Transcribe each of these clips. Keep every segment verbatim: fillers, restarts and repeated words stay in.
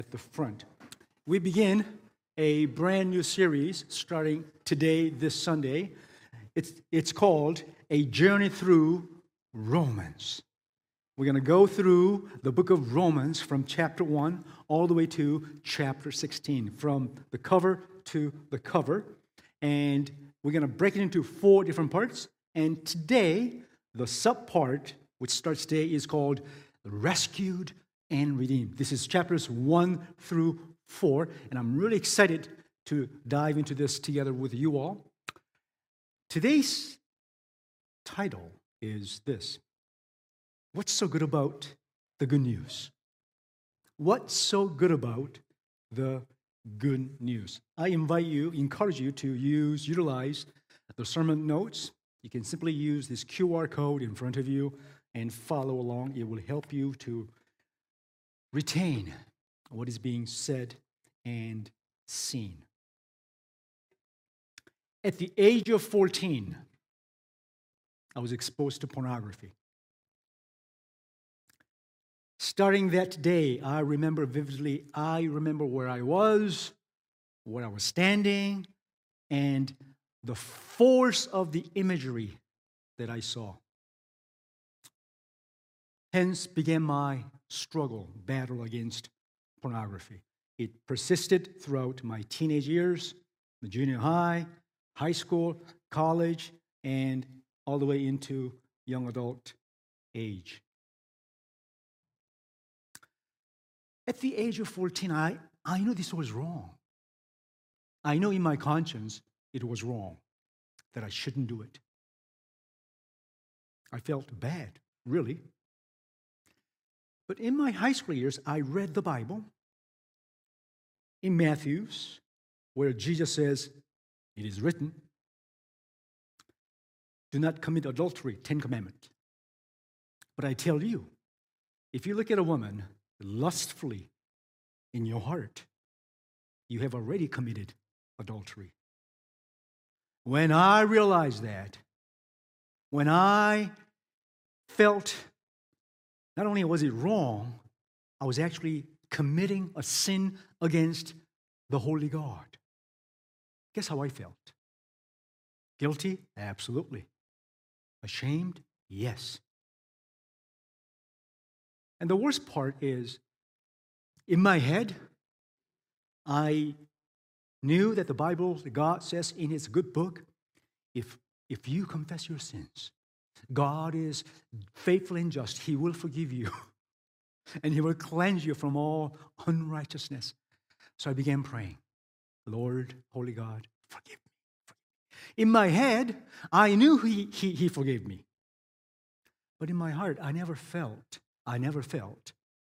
at the front. We begin a brand new series starting today, this Sunday. It's, it's called A Journey Through Romans. We're going to go through the book of Romans from chapter one all the way to chapter sixteen, from the cover to the cover. And we're going to break it into four different parts. And today, the subpart, which starts today, is called Rescued and Redeemed. This is chapters one through four, and I'm really excited to dive into this together with you all. Today's title is this: What's so good about the good news? What's so good about the good news? I invite you, encourage you to use, utilize the sermon notes. You can simply use this Q R code in front of you and follow along. It will help you to retain what is being said and seen. At the age of fourteen, I was exposed to pornography. Starting that day, I remember vividly, I remember where I was, where I was standing, and the force of the imagery that I saw. Hence began my struggle, battle against pornography. It persisted throughout my teenage years, the junior high, high school, college, and all the way into young adult age. At the age of fourteen, I, I knew this was wrong. I know in my conscience it was wrong, that I shouldn't do it. I felt bad, really. But in my high school years, I read the Bible in Matthew's, where Jesus says, it is written, do not commit adultery, Ten Commandments. But I tell you, if you look at a woman lustfully in your heart, you have already committed adultery. When I realized that, when I felt not only was it wrong, I was actually committing a sin against the holy God. Guess how I felt? Guilty? Absolutely. Ashamed? Yes. And the worst part is, in my head, I knew that the Bible, God says in His good book, if, if you confess your sins, God is faithful and just. He will forgive you, and He will cleanse you from all unrighteousness. So I began praying, Lord, Holy God, forgive me. In my head, I knew He, he, he forgave me. But in my heart, I never felt, I never felt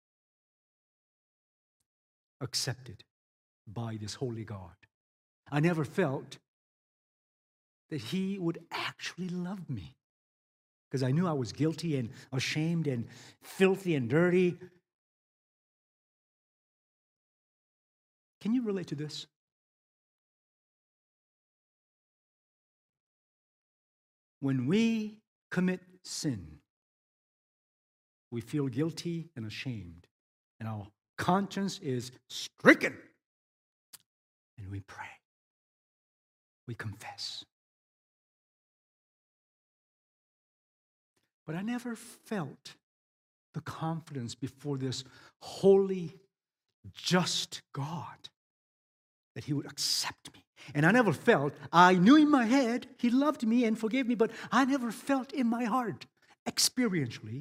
accepted by this holy God. I never felt that He would actually love me, because I knew I was guilty and ashamed and filthy and dirty. Can you relate to this? When we commit sin, we feel guilty and ashamed, and our conscience is stricken. And we pray. We confess. But I never felt the confidence before this holy, just God that He would accept me. And I never felt, I knew in my head He loved me and forgave me, but I never felt in my heart, experientially,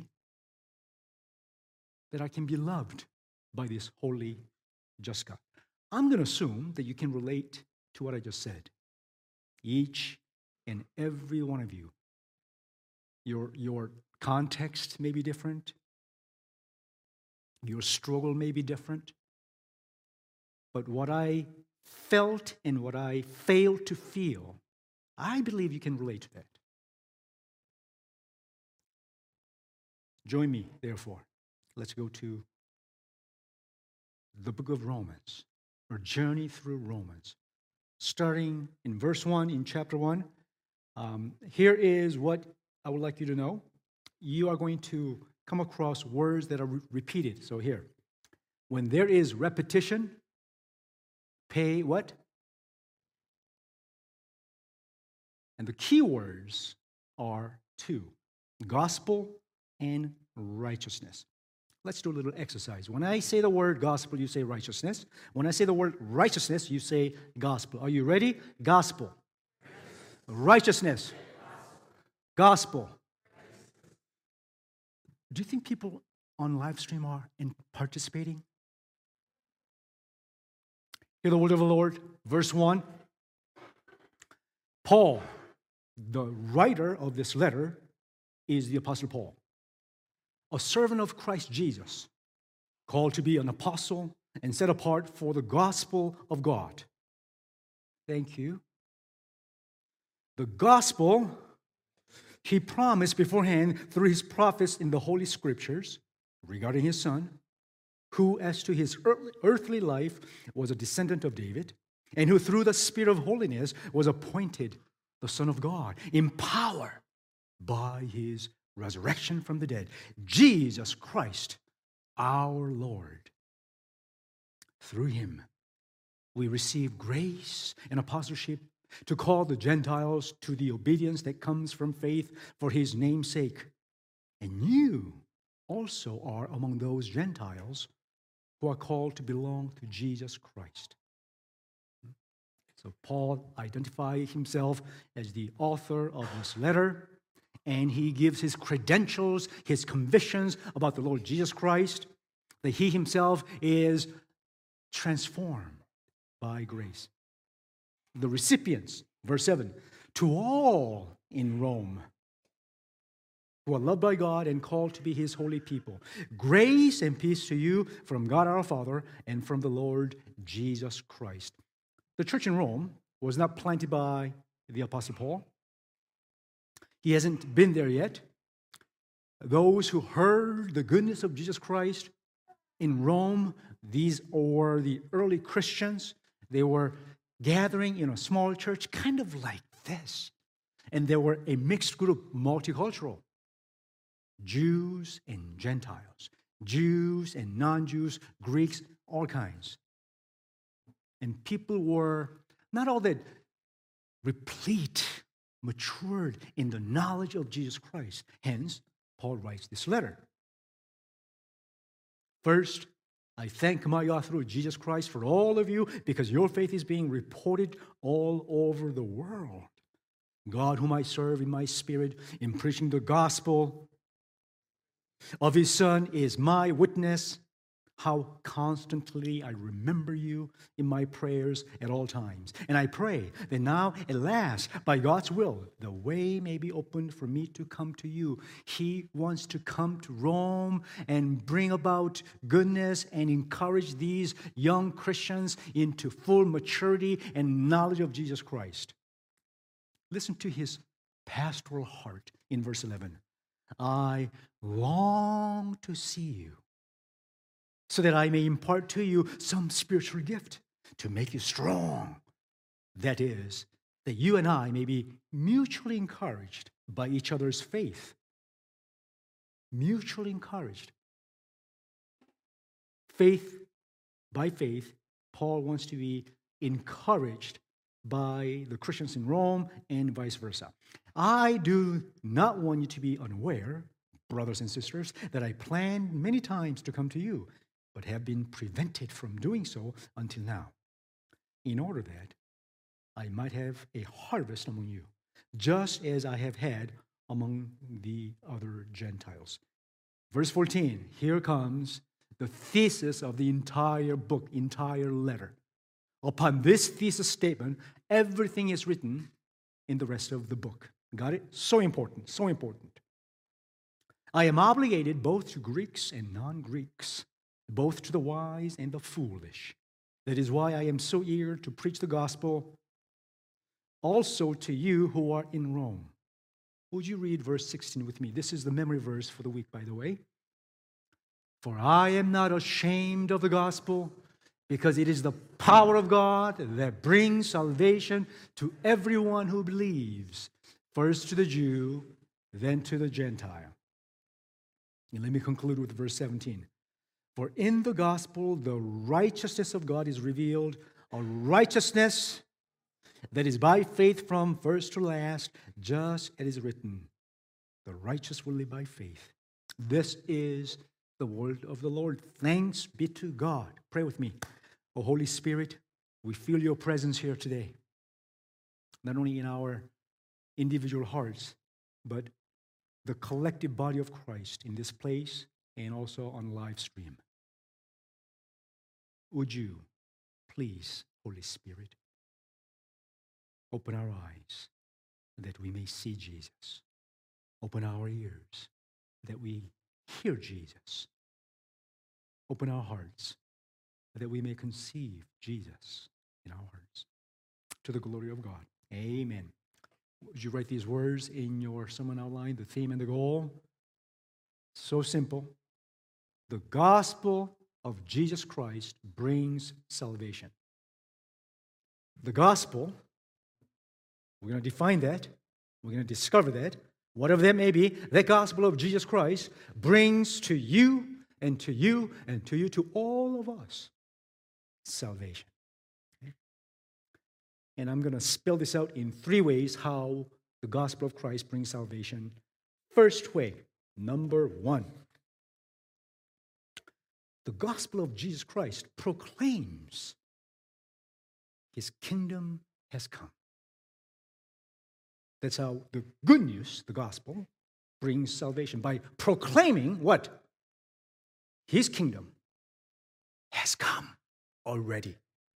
that I can be loved by this holy, just God. I'm going to assume that you can relate to what I just said. Each and every one of you. Your, your context may be different. Your struggle may be different. But what I felt and what I failed to feel, I believe you can relate to that. Join me, therefore. Let's go to the book of Romans, or journey through Romans. Starting in verse one, in chapter one, um, here is what I would like you to know. You are going to come across words that are re- repeated. So here, When there is repetition, pay what? And the key words are two, gospel and righteousness. Let's do a little exercise. When I say the word gospel, you say righteousness. When I say the word righteousness, you say gospel. Are you ready? Gospel. Righteousness. Gospel. Do you think people on live stream are in participating? Hear the word of the Lord. Verse one. Paul, the writer of this letter, is the Apostle Paul, a servant of Christ Jesus, called to be an apostle and set apart for the gospel of God. Thank you. The gospel he promised beforehand through his prophets in the Holy Scriptures regarding his son, who as to his earthly life was a descendant of David, and who through the Spirit of holiness was appointed the Son of God, in power by his resurrection from the dead, Jesus Christ, our Lord. Through him, we receive grace and apostleship to call the Gentiles to the obedience that comes from faith for his name's sake. And you also are among those Gentiles who are called to belong to Jesus Christ. So Paul identifies himself as the author of this letter, and he gives his credentials, his convictions about the Lord Jesus Christ, that he himself is transformed by grace. The recipients, verse seven, to all in Rome who are loved by God and called to be his holy people, grace and peace to you from God our Father and from the Lord Jesus Christ. The church in Rome was not planted by the Apostle Paul. He hasn't been there yet. Those who heard the goodness of Jesus Christ in Rome, these were the early Christians. They were gathering in a small church, kind of like this. And they were a mixed group, multicultural. Jews and Gentiles, Jews and non-Jews, Greeks, all kinds. And people were not all that replete, matured in the knowledge of Jesus Christ. Hence, Paul writes this letter. First, I thank my God through Jesus Christ for all of you because your faith is being reported all over the world. God, whom I serve in my spirit in preaching the gospel of his Son, is my witness, how constantly I remember you in my prayers at all times. And I pray that now, at last, by God's will, the way may be opened for me to come to you. He wants to come to Rome and bring about goodness and encourage these young Christians into full maturity and knowledge of Jesus Christ. Listen to his pastoral heart in verse eleven. I long to see you, so that I may impart to you some spiritual gift to make you strong. That is, that you and I may be mutually encouraged by each other's faith. Mutually encouraged. Faith, by faith, Paul wants to be encouraged by the Christians in Rome and vice versa. I do not want you to be unaware, brothers and sisters, that I planned many times to come to you, but have been prevented from doing so until now, in order that I might have a harvest among you, just as I have had among the other Gentiles. Verse fourteen, here comes the thesis of the entire book, entire letter. Upon this thesis statement, everything is written in the rest of the book. Got it? So important, so important. I am obligated both to Greeks and non-Greeks, both to the wise and the foolish. That is why I am so eager to preach the gospel also to you who are in Rome. Would you read verse sixteen with me? This is the memory verse for the week, by the way. For I am not ashamed of the gospel, because it is the power of God that brings salvation to everyone who believes, first to the Jew, then to the Gentile. And let me conclude with verse seventeen. For in the gospel, the righteousness of God is revealed, a righteousness that is by faith from first to last, just as it is written, the righteous will live by faith. This is the word of the Lord. Thanks be to God. Pray with me. Oh, Holy Spirit, we feel your presence here today, not only in our individual hearts, but the collective body of Christ in this place and also on live stream. Would you please, Holy Spirit, open our eyes that we may see Jesus. Open our ears that we hear Jesus. Open our hearts that we may conceive Jesus in our hearts. To the glory of God. Amen. Would you write these words in your sermon outline, the theme and the goal? So simple. The gospel of Jesus Christ brings salvation. The gospel, we're going to define that. We're going to discover that. Whatever that may be, the gospel of Jesus Christ brings to you and to you and to you, to all of us, salvation. Okay? And I'm going to spell this out in three ways how the gospel of Christ brings salvation. First way, number one. The gospel of Jesus Christ proclaims his kingdom has come. That's how the good news, the gospel, brings salvation. By proclaiming what? His kingdom has come already.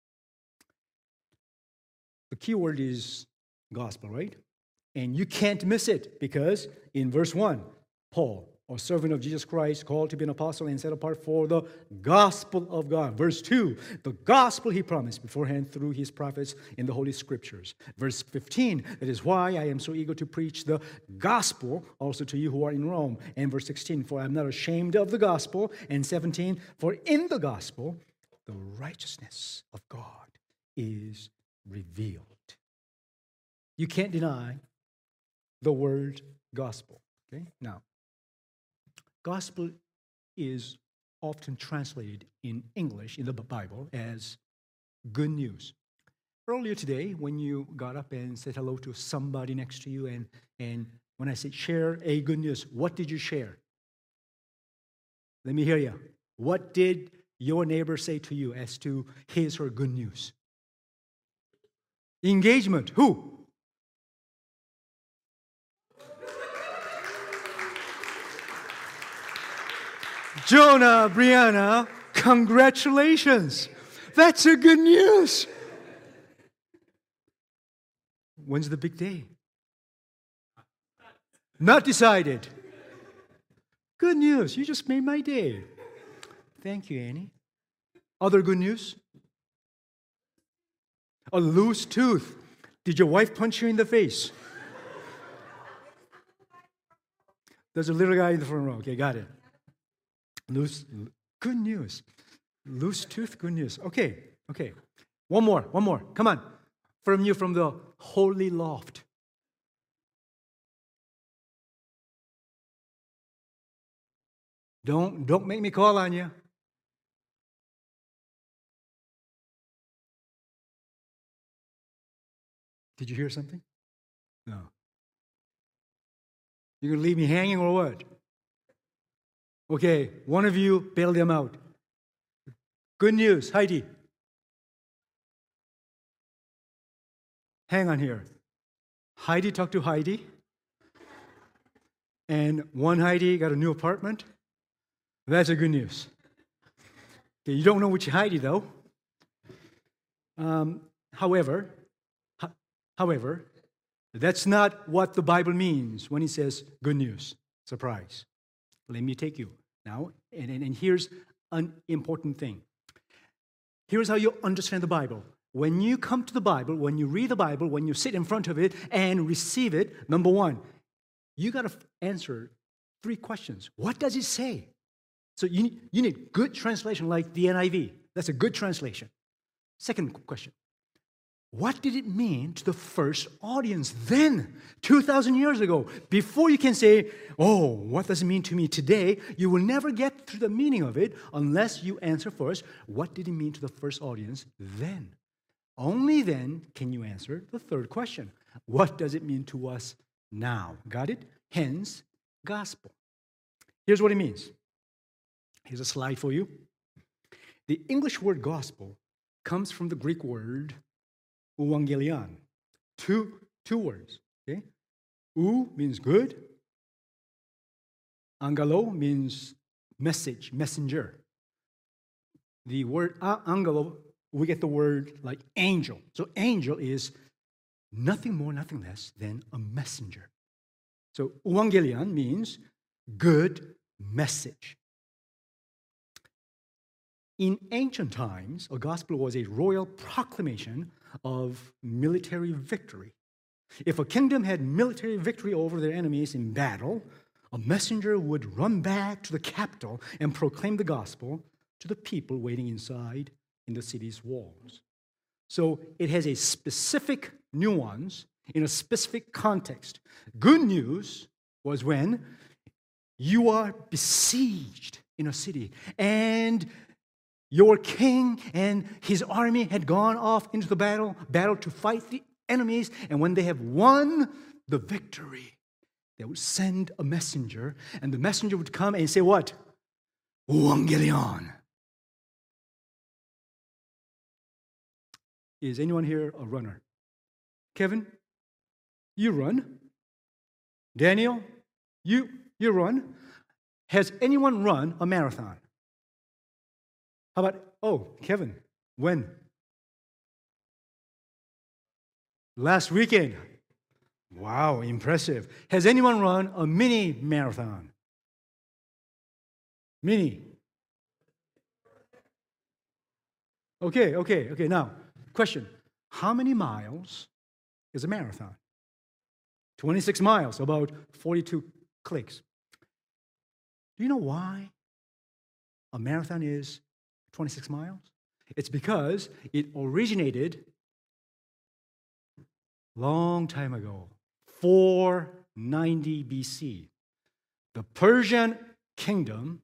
The key word is gospel, right? And you can't miss it because in verse one, Paul, a servant of Jesus Christ, called to be an apostle and set apart for the gospel of God. Verse two, the gospel he promised beforehand through his prophets in the Holy Scriptures. Verse fifteen, that is why I am so eager to preach the gospel also to you who are in Rome. And verse sixteen, for I am not ashamed of the gospel. And seventeen, for in the gospel, the righteousness of God is revealed. You can't deny the word gospel. Okay, now, gospel is often translated in English, in the Bible, as good news. Earlier today, when you got up and said hello to somebody next to you, and, and when I said share a good news, what did you share? Let me hear you. What did your neighbor say to you as to his or her good news? Engagement. Who? Jonah, Brianna, congratulations. That's a good news. When's the big day? Not decided. Good news. You just made my day. Thank you, Annie. Other good news? A loose tooth. Did your wife punch you in the face? There's a little guy in the front row. Okay, got it. Loose, good news. Loose tooth, good news. Okay, okay. One more, one more. Come on. From you, from the holy loft. Don't, don't make me call on you. Did you hear something? No. You're going to leave me hanging or what? Okay, one of you bail them out. Good news, Heidi. Hang on here. Heidi talked to Heidi. And one Heidi got a new apartment. That's a good news. Okay, you don't know which Heidi, though. Um, however, ho- however, that's not what the Bible means when it says good news. Surprise. Let me take you now, and, and, and here's an important thing. Here's how you understand the Bible. When you come to the Bible, when you read the Bible, when you sit in front of it and receive it, number one, you got to answer three questions. What does it say? So you need, you need good translation like the N I V. That's a good translation. Second question, what did it mean to the first audience then, two thousand years ago? Before you can say, oh, what does it mean to me today? You will never get to the meaning of it unless you answer first, what did it mean to the first audience then? Only then can you answer the third question. What does it mean to us now? Got it? Hence, gospel. Here's what it means. Here's a slide for you. The English word gospel comes from the Greek word euangelion. Two, two words. Okay? Eu means good. Angelo means message, messenger. The word uh, angelo, we get the word like angel. So angel is nothing more, nothing less than a messenger. So euangelion means good message. In ancient times, a gospel was a royal proclamation of military victory. If a kingdom had military victory over their enemies in battle, a messenger would run back to the capital and proclaim the gospel to the people waiting inside in the city's walls. So it has a specific nuance in a specific context. Good news was when you are besieged in a city and your king and his army had gone off into the battle, battle to fight the enemies, and when they have won the victory, they would send a messenger, and the messenger would come and say what? Euangelion. Is anyone here a runner? Kevin, you run. Daniel, you, you run. Has anyone run a marathon? How about, oh, Kevin, when? Last weekend. Wow, impressive. Has anyone run a mini marathon? Mini. Okay, okay, okay. Now, question. How many miles is a marathon? twenty-six miles, about forty-two clicks. Do you know why a marathon is twenty-six miles? It's because it originated long time ago, four ninety B C. The Persian kingdom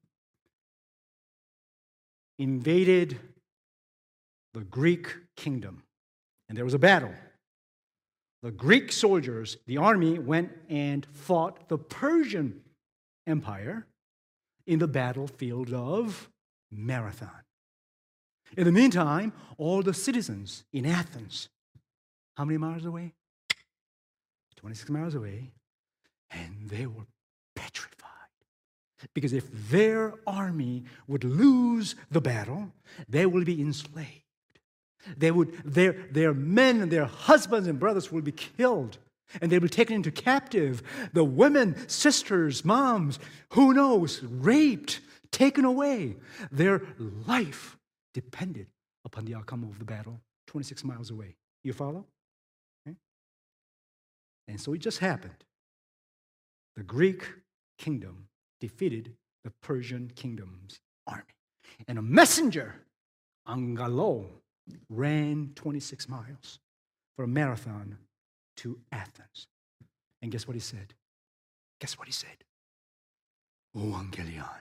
invaded the Greek kingdom, and there was a battle. The Greek soldiers, the army, went and fought the Persian Empire in the battlefield of Marathon. In the meantime, all the citizens in Athens, how many miles away? twenty-six miles away, and they were petrified. Because if their army would lose the battle, they will be enslaved. They would, their, their men and their husbands and brothers will be killed, and they will be taken into captive. The women, sisters, moms, who knows, raped, taken away. Their life depended upon the outcome of the battle twenty-six miles away. You follow? Okay. And so it just happened. The Greek kingdom defeated the Persian kingdom's army. And a messenger, Angelo, ran twenty-six miles for a marathon to Athens. And guess what he said? Guess what he said? Euangelion.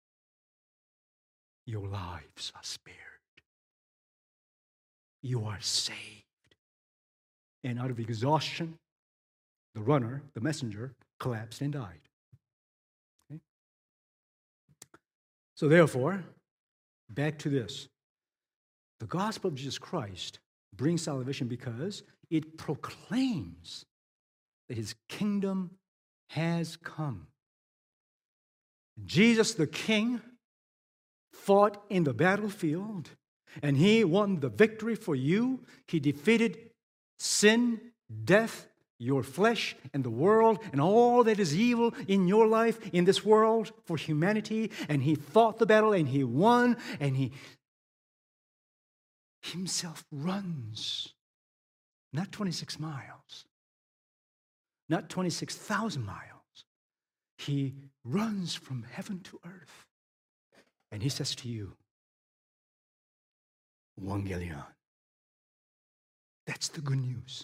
Your lives are spared. You are saved. And out of exhaustion, the runner, the messenger, collapsed and died. Okay? So therefore, back to this. The gospel of Jesus Christ brings salvation because it proclaims that his kingdom has come. Jesus the King fought in the battlefield, and he won the victory for you. He defeated sin, death, your flesh, and the world, and all that is evil in your life, in this world, for humanity. And he fought the battle, and he won, and he himself runs. Not twenty-six miles, not twenty-six thousand miles. He runs from heaven to earth. And he says to you, Euangelion, That's the good news.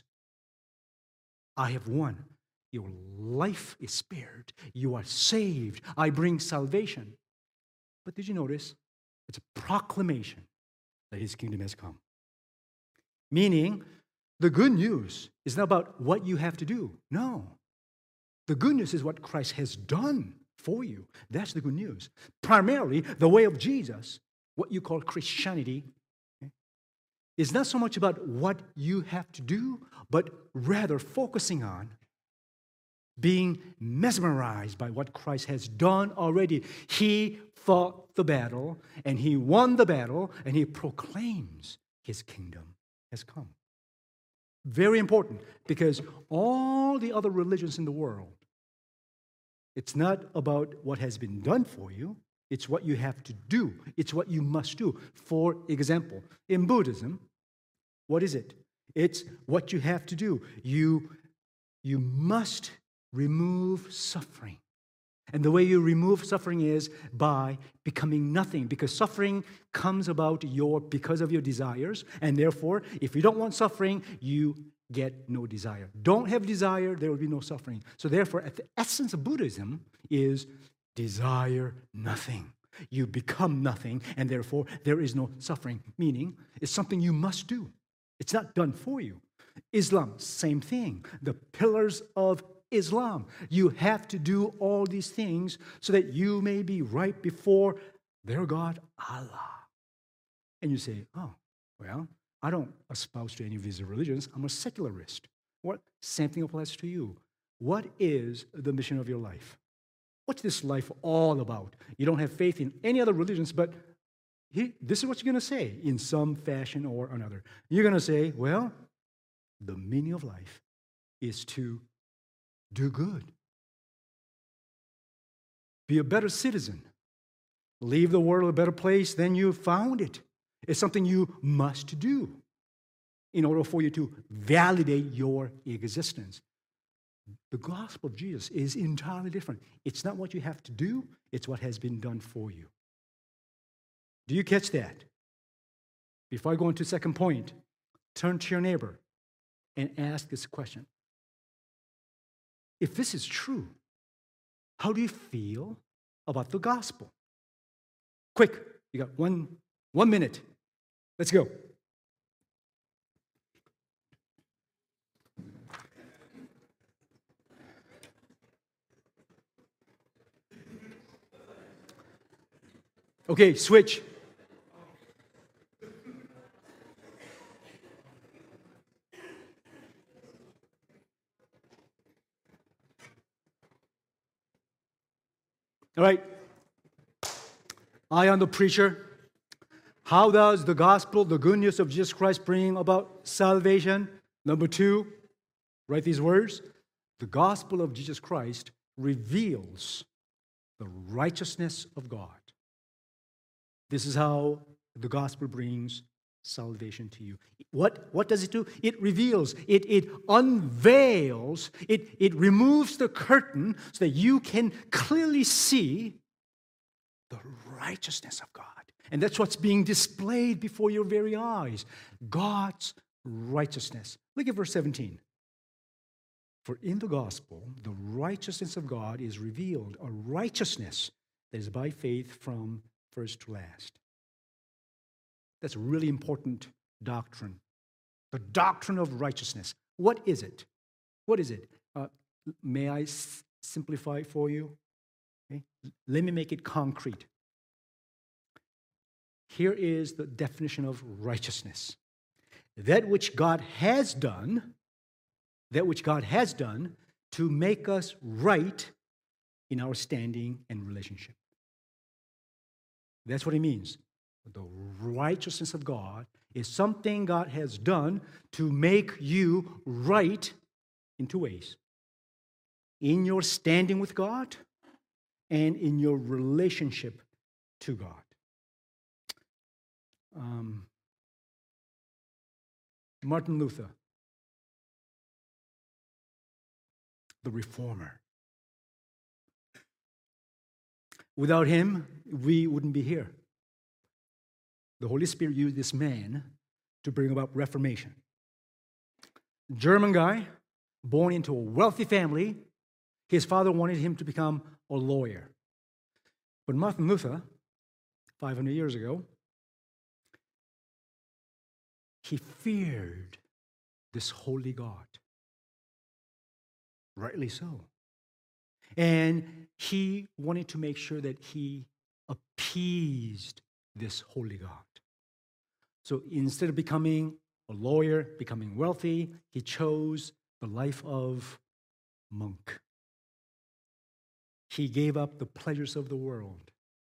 I have won. Your life is spared. You are saved. I bring salvation. But did you notice? It's a proclamation that his kingdom has come. Meaning, the good news is not about what you have to do. No. The good news is what Christ has done for you. That's the good news. Primarily, the way of Jesus, what you call Christianity, okay, is not so much about what you have to do, but rather focusing on being mesmerized by what Christ has done already. He fought the battle, and he won the battle, and he proclaims his kingdom has come. Very important, because all the other religions in the world, it's not about what has been done for you, it's what you have to do. It's what you must do. For example, in Buddhism, what is it? It's what you have to do. You, you must remove suffering. And the way you remove suffering is by becoming nothing, because suffering comes about your because of your desires, and therefore, if you don't want suffering, you get no desire. Don't have desire, there will be no suffering. So therefore, at the essence of Buddhism is desire nothing. You become nothing, and therefore, there is no suffering, meaning it's something you must do. It's not done for you. Islam, same thing. The pillars of Islam. You have to do all these things so that you may be right before their God, Allah. And you say, oh, well, I don't espouse to any of these religions. I'm a secularist. What? Same thing applies to you. What is the mission of your life? What's this life all about? You don't have faith in any other religions, but he, this is what you're going to say in some fashion or another. You're going to say, well, the meaning of life is to do good. Be a better citizen. Leave the world a better place than you found it. It's something you must do in order for you to validate your existence. The gospel of Jesus is entirely different. It's not what you have to do, it's what has been done for you. Do you catch that? Before I go into the second point, turn to your neighbor and ask this question. If this is true, how do you feel about the gospel? Quick, you got one, one minute. Let's go. Okay, switch. All right. I am the preacher. How does the gospel, the good news of Jesus Christ, bring about salvation? Number two, write these words. The gospel of Jesus Christ reveals the righteousness of God. This is how the gospel brings salvation to you. What, what does it do? It reveals, it, it unveils, it, it removes the curtain so that you can clearly see the righteousness of God. And that's what's being displayed before your very eyes. God's righteousness. Look at verse seventeen. For in the gospel, the righteousness of God is revealed, a righteousness that is by faith from first to last. That's a really important doctrine. The doctrine of righteousness. What is it? What is it? Uh, may I s- simplify it for you? Okay? Let me make it concrete. Here is the definition of righteousness. That which God has done, that which God has done to make us right in our standing and relationship. That's what it means. The righteousness of God is something God has done to make you right in two ways. In your standing with God and in your relationship to God. Um, Martin Luther, the reformer. Without him, we wouldn't be here. The Holy Spirit used this man to bring about reformation. German guy, born into a wealthy family. His father wanted him to become a lawyer. But Martin Luther, five hundred years ago, he feared this holy God. Rightly so. And he wanted to make sure that he appeased this holy God. So instead of becoming a lawyer, becoming wealthy, he chose the life of monk. He gave up the pleasures of the world.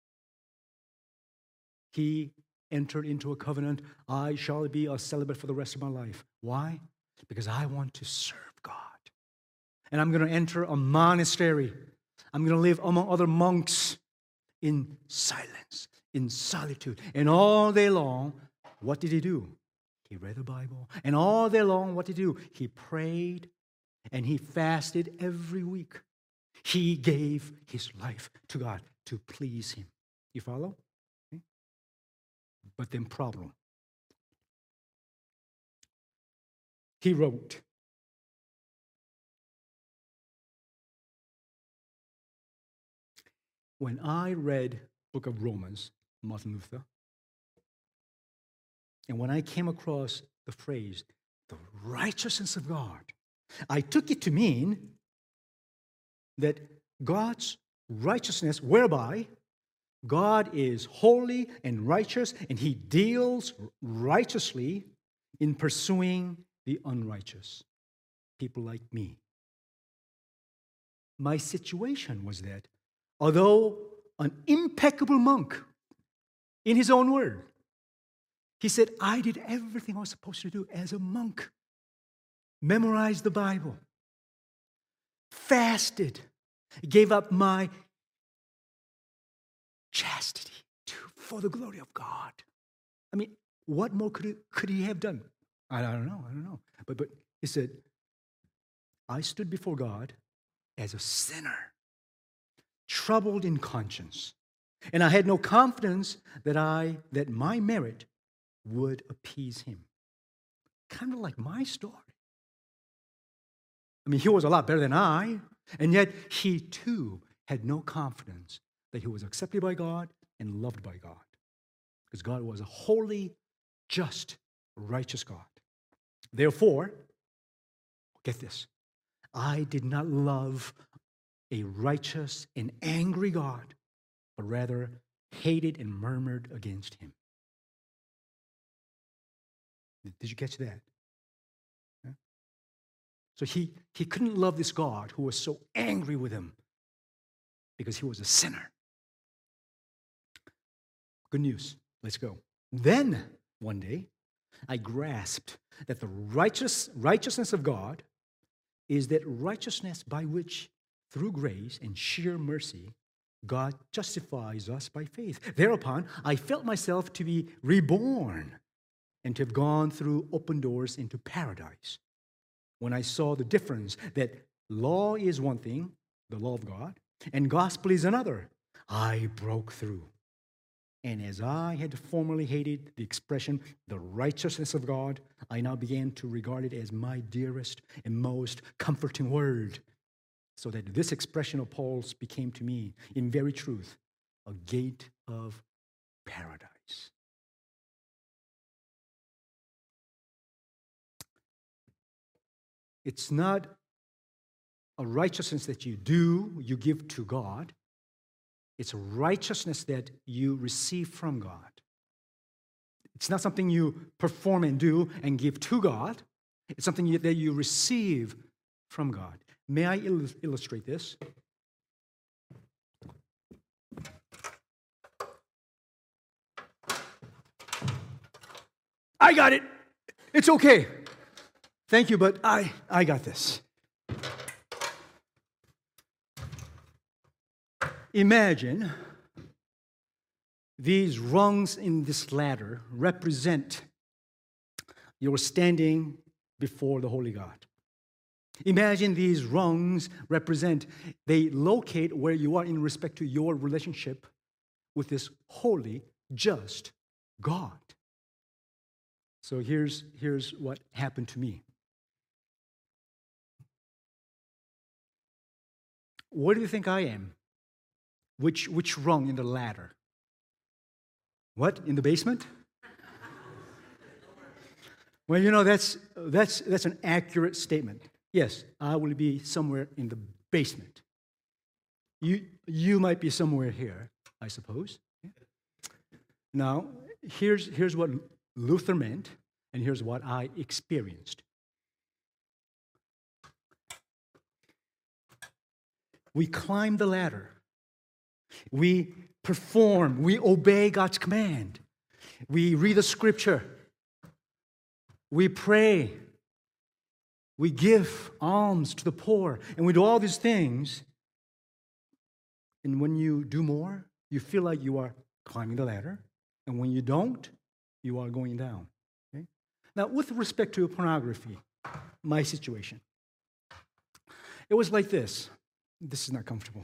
He entered into a covenant. I shall be a celibate for the rest of my life. Why? Because I want to serve God. And I'm going to enter a monastery. I'm going to live among other monks in silence, in solitude. And all day long, what did he do? He read the Bible. And all day long, what did he do? He prayed and he fasted every week. He gave his life to God to please him. You follow? Okay. But then problem. He wrote, when I read book of Romans, Martin Luther, and when I came across the phrase, the righteousness of God, I took it to mean that God's righteousness, whereby God is holy and righteous, and he deals righteously in pursuing the unrighteous, people like me. My situation was that, although an impeccable monk, in his own word, he said, I did everything I was supposed to do as a monk. Memorized the Bible, fasted, gave up my chastity to, for the glory of God. I mean, what more could, it, could he have done? I, I don't know, I don't know. But, but he said, I stood before God as a sinner, troubled in conscience, and I had no confidence that I that my merit would appease him. Kind of like my story. I mean, he was a lot better than I, and yet he too had no confidence that he was accepted by God and loved by God, because God was a holy, just, righteous God. Therefore, get this, I did not love a righteous and angry God, but rather hated and murmured against him. Did you catch that? Yeah? So he, he couldn't love this God who was so angry with him because he was a sinner. Good news. Let's go. Then, one day, I grasped that the righteous, righteousness of God is that righteousness by which, through grace and sheer mercy, God justifies us by faith. Thereupon, I felt myself to be reborn and to have gone through open doors into paradise. When I saw the difference that law is one thing, the law of God, and gospel is another, I broke through. And as I had formerly hated the expression, the righteousness of God, I now began to regard it as my dearest and most comforting word, so that this expression of Paul's became to me, in very truth, a gate of paradise. It's not a righteousness that you do, you give to God. It's a righteousness that you receive from God. It's not something you perform and do and give to God. It's something that you receive from God. May I il- illustrate this? I got it. It's okay. Thank you, but I, I got this. Imagine these rungs in this ladder represent your standing before the Holy God. Imagine these rungs represent, they locate where you are in respect to your relationship with this holy, just God. So here's, here's what happened to me. Where do you think I am? Which, which rung in the ladder? What? In the basement? Well, you know, that's, that's, that's an accurate statement. Yes, I will be somewhere in the basement. You, you might be somewhere here, I suppose. Now, here's, here's what Luther meant, and here's what I experienced. We climb the ladder. We perform. We obey God's command. We read the scripture. We pray. We give alms to the poor. And we do all these things. And when you do more, you feel like you are climbing the ladder. And when you don't, you are going down. Okay? Now, with respect to pornography, my situation, it was like this. This is not comfortable.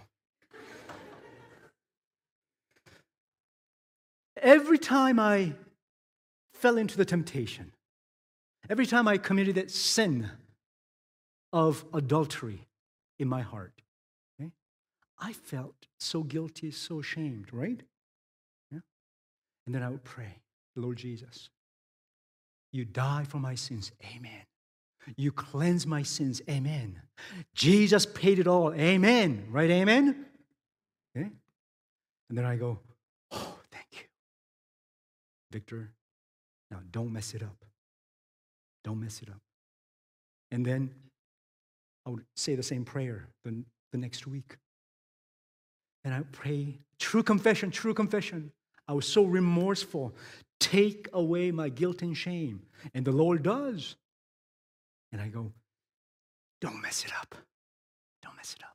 Every time I fell into the temptation, every time I committed that sin of adultery in my heart, okay, I felt so guilty, so ashamed, right? Yeah? And then I would pray, Lord Jesus, you die for my sins, amen. You cleanse my sins, amen. Jesus paid it all, amen, right, amen? Okay? And then I go, oh, thank you. Victor, now don't mess it up. Don't mess it up. And then I would say the same prayer the, the next week. And I would pray, true confession, true confession. I was so remorseful. Take away my guilt and shame. And the Lord does. And I go, don't mess it up. Don't mess it up.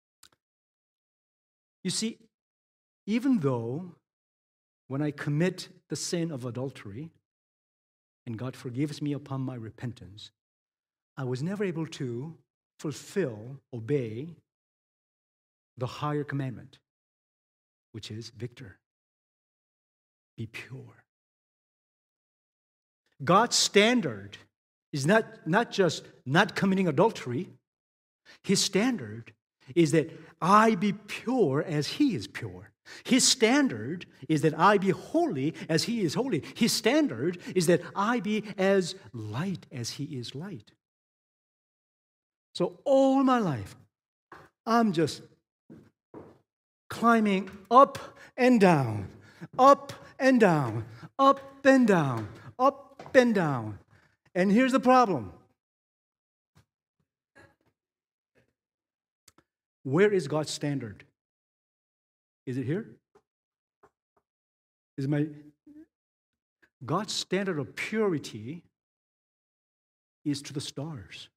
You see, even though when I commit the sin of adultery, and God forgives me upon my repentance, I was never able to fulfill, obey the higher commandment, which is, Victor, be pure. God's standard is not, not just not committing adultery. His standard is that I be pure as He is pure. His standard is that I be holy as He is holy. His standard is that I be as light as He is light. So all my life, I'm just climbing up and down, up and down, up and down, up and down. And here's the problem. Where is God's standard? Is it here? Is my God's standard of purity is to the stars.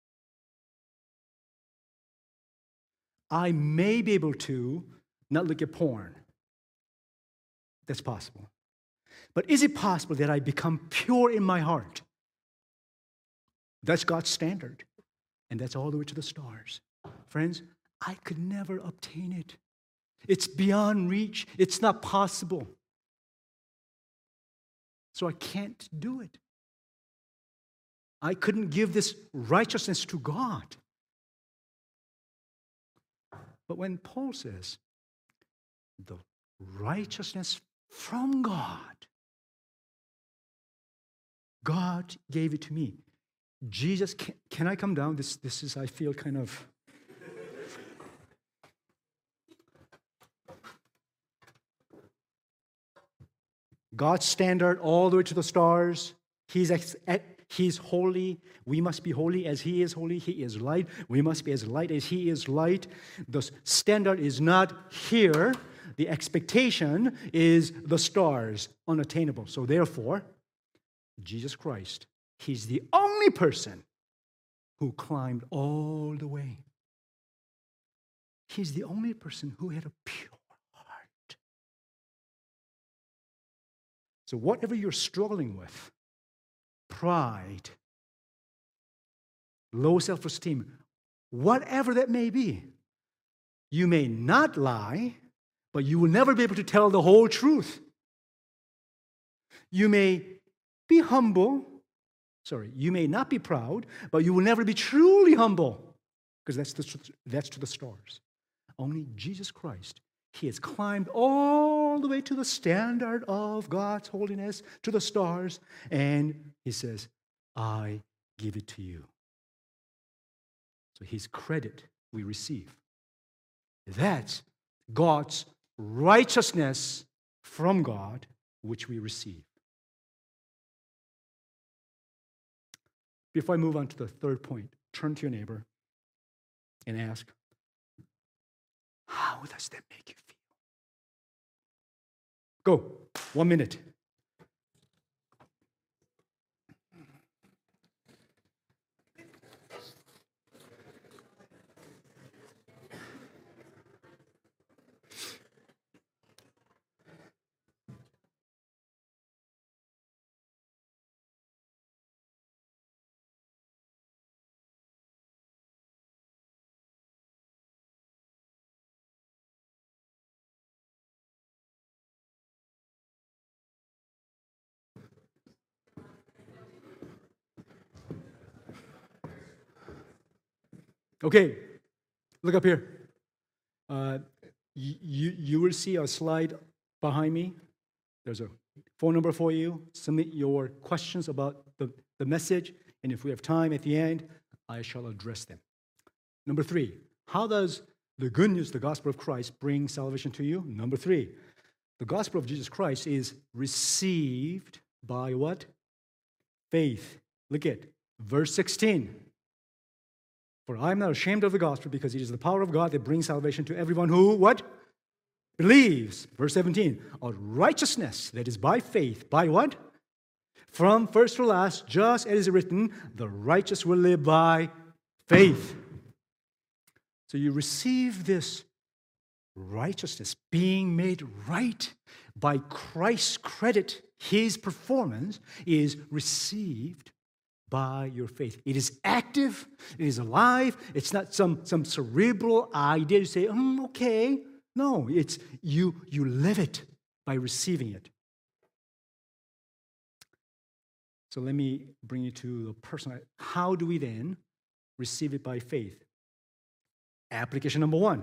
I may be able to not look at porn. That's possible. But is it possible that I become pure in my heart? That's God's standard. And that's all the way to the stars. Friends, I could never obtain it. It's beyond reach. It's not possible. So I can't do it. I couldn't give this righteousness to God. But when Paul says, the righteousness from God, God gave it to me. Jesus, can, can I come down? This, this is, I feel kind of... God's standard all the way to the stars. He's, ex- he's holy. We must be holy as He is holy. He is light. We must be as light as He is light. The standard is not here. The expectation is the stars, unattainable. So therefore, Jesus Christ, He's the only person who climbed all the way. He's the only person who had a pure heart. So whatever you're struggling with, pride, low self-esteem, whatever that may be, you may not lie, but you will never be able to tell the whole truth. You may be humble, sorry, you may not be proud, but you will never be truly humble, because that's, the, that's to the stars. Only Jesus Christ. He has climbed all the way to the standard of God's holiness, to the stars, and he says, I give it to you. So his credit we receive. That's God's righteousness from God, which we receive. Before I move on to the third point, turn to your neighbor and ask, how does that make you feel? Go, one minute. Okay, look up here. Uh, you, you will see a slide behind me. There's a phone number for you. Submit your questions about the, the message, and if we have time at the end, I shall address them. Number three, how does the good news, the gospel of Christ, bring salvation to you? Number three, the gospel of Jesus Christ is received by what? Faith. Look at verse sixteen. For I am not ashamed of the gospel, because it is the power of God that brings salvation to everyone who, what? Believes. Verse seventeen, a righteousness that is by faith. By what? From first to last, just as is written, the righteous will live by faith. So you receive this righteousness, being made right by Christ's credit. His performance is received by your faith. It is active, it is alive, it's not some, some cerebral idea to say, mm, okay. No, it's you, you live it by receiving it. So let me bring you to the personal. How do we then receive it by faith? Application number one.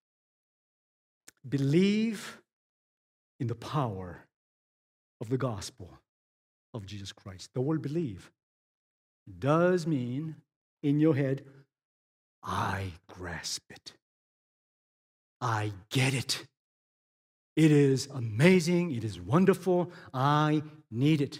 Believe in the power of the gospel of Jesus Christ. The word believe does mean in your head, I grasp it. I get it. It is amazing. It is wonderful. I need it.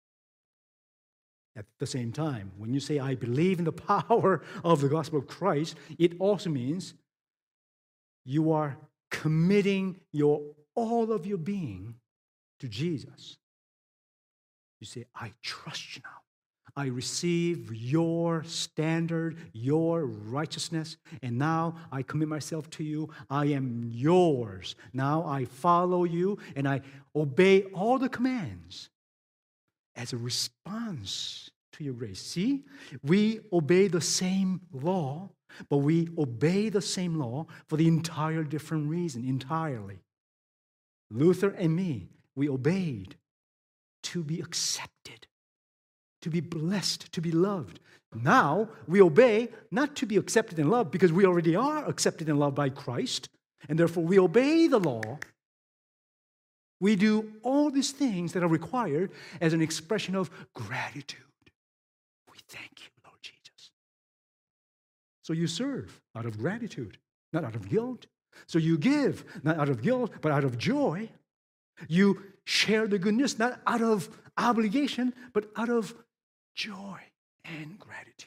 At the same time, when you say, I believe in the power of the gospel of Christ, it also means you are committing your all of your being to Jesus. You say, I trust you now. I receive your standard, your righteousness, and now I commit myself to you. I am yours. Now I follow you, and I obey all the commands as a response to your grace. See, we obey the same law, but we obey the same law for the entire different reason, entirely. Luther and me, we obeyed to be accepted, to be blessed, to be loved. Now we obey not to be accepted and loved because we already are accepted and loved by Christ, and therefore we obey the law. We do all these things that are required as an expression of gratitude. We thank you, Lord Jesus. So you serve out of gratitude, not out of guilt. So you give, not out of guilt, but out of joy. You share the good news, not out of obligation, but out of joy and gratitude.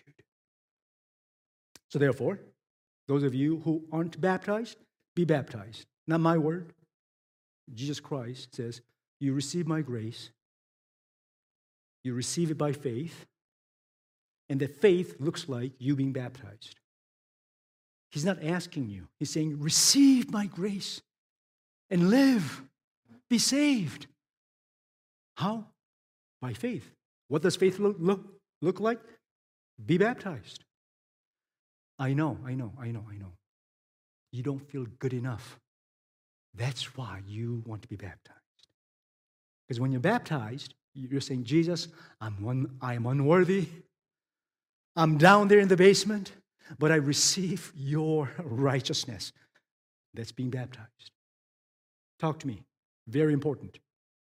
So therefore, those of you who aren't baptized, be baptized. Not my word. Jesus Christ says, you receive my grace, you receive it by faith, and that faith looks like you being baptized. He's not asking you. He's saying, receive my grace and live, be saved. How? By faith. What does faith look, look, look like? Be baptized. I know, I know, I know, I know. You don't feel good enough. That's why you want to be baptized. Because when you're baptized, you're saying, Jesus, I'm one, I am unworthy. I'm down there in the basement, but I receive your righteousness. That's being baptized. Talk to me. Very important.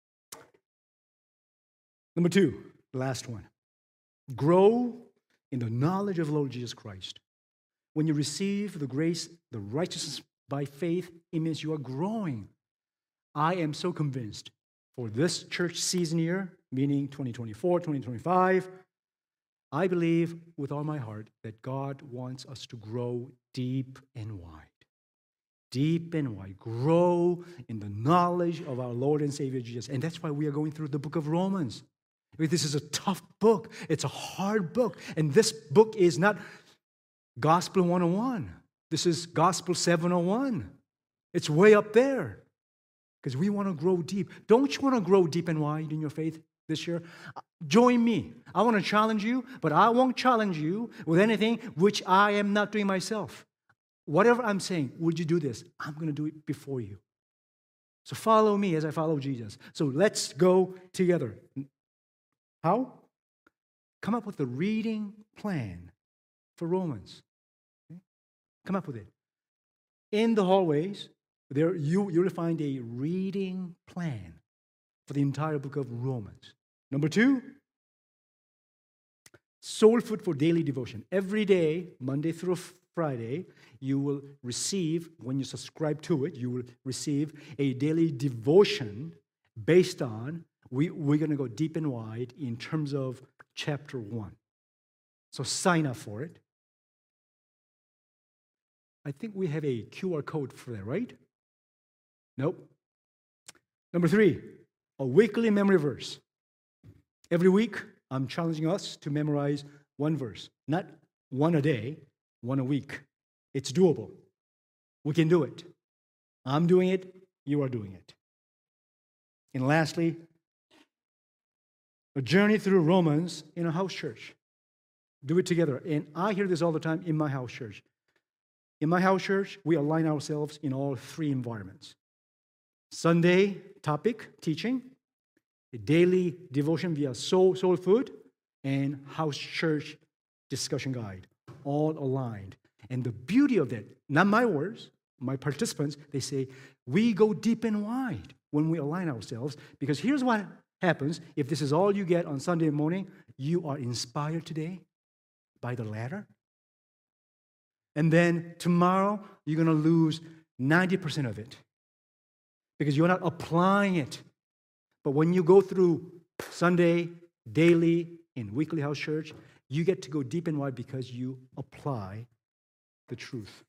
Number two, the last one. Grow in the knowledge of the Lord Jesus Christ. When you receive the grace, the righteousness by faith, it means you are growing. I am so convinced for this church season year, meaning twenty twenty-four, twenty twenty-five, I believe with all my heart that God wants us to grow deep and wide. Deep and wide. Grow in the knowledge of our Lord and Savior Jesus. And that's why we are going through the book of Romans. This is a tough book. It's a hard book. And this book is not Gospel one oh one. This is Gospel seven oh one. It's way up there. Because we want to grow deep. Don't you want to grow deep and wide in your faith this year? Join me. I want to challenge you, but I won't challenge you with anything which I am not doing myself. Whatever I'm saying, would you do this? I'm going to do it before you. So follow me as I follow Jesus. So let's go together. How? Come up with a reading plan for Romans. Okay? Come up with it. In the hallways, there you, you'll find a reading plan for the entire book of Romans. Number two, soul food for daily devotion. Every day, Monday through Friday, you will receive, when you subscribe to it, you will receive a daily devotion based on, we, we're going to go deep and wide in terms of chapter one. So sign up for it. I think we have a Q R code for that, right? Nope. Number three, a weekly memory verse. Every week, I'm challenging us to memorize one verse. Not one a day, one a week. It's doable. We can do it. I'm doing it, you are doing it. And lastly, a journey through Romans in a house church. Do it together. And I hear this all the time in my house church. In my house church, we align ourselves in all three environments. Sunday topic, teaching, a daily devotion via soul, soul food, and house church discussion guide, all aligned. And the beauty of that, not my words, my participants, they say, we go deep and wide when we align ourselves, because here's what happens. If this is all you get on Sunday morning, you are inspired today by the latter. And then tomorrow, you're going to lose ninety percent of it because you're not applying it. But when you go through Sunday, daily, and weekly house church, you get to go deep and wide because you apply the truth.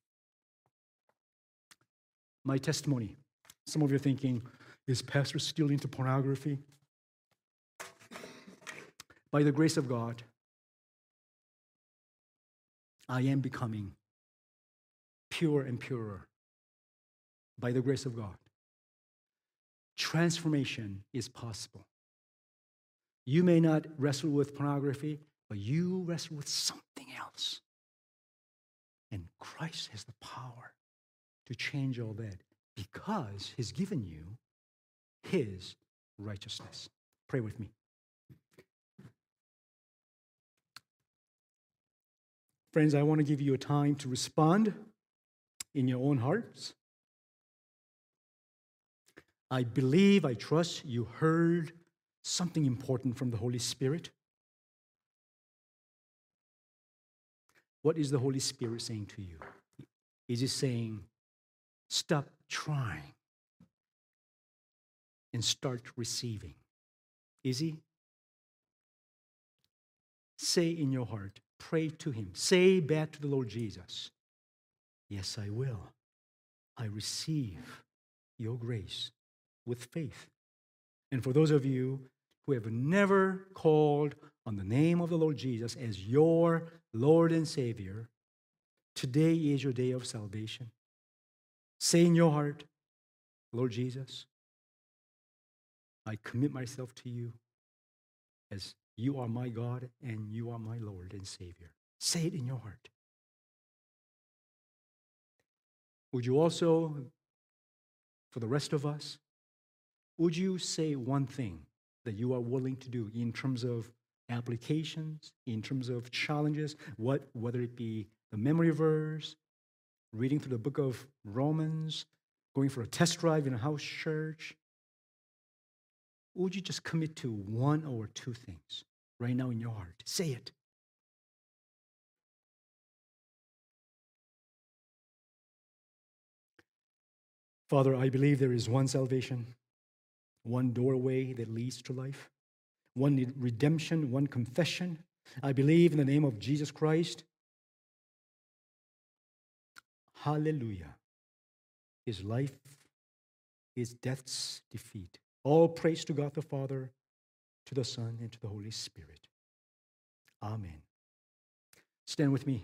My testimony. Some of you are thinking, is Pastor still into pornography? By the grace of God, I am becoming pure and purer. By the grace of God. Transformation is possible. You may not wrestle with pornography, but you wrestle with something else. And Christ has the power to change all that because He's given you His righteousness. Pray with me. Friends, I want to give you a time to respond in your own hearts. I believe, I trust you heard something important from the Holy Spirit. What is the Holy Spirit saying to you? Is He saying, stop trying and start receiving? Is He? Say in your heart, pray to Him. Say back to the Lord Jesus, yes, I will. I receive your grace with faith. And for those of you who have never called on the name of the Lord Jesus as your Lord and Savior, today is your day of salvation. Say in your heart, Lord Jesus, I commit myself to you as you are my God and you are my Lord and Savior. Say it in your heart. Would you also, for the rest of us, would you say one thing that you are willing to do in terms of applications, in terms of challenges, what, whether it be the memory verse, reading through the book of Romans, going for a test drive in a house church, would you just commit to one or two things right now in your heart? Say it. Father, I believe there is one salvation, one doorway that leads to life, one redemption, one confession. I believe in the name of Jesus Christ. Hallelujah. His life, his death's defeat. All praise to God the Father, to the Son, and to the Holy Spirit. Amen. Stand with me.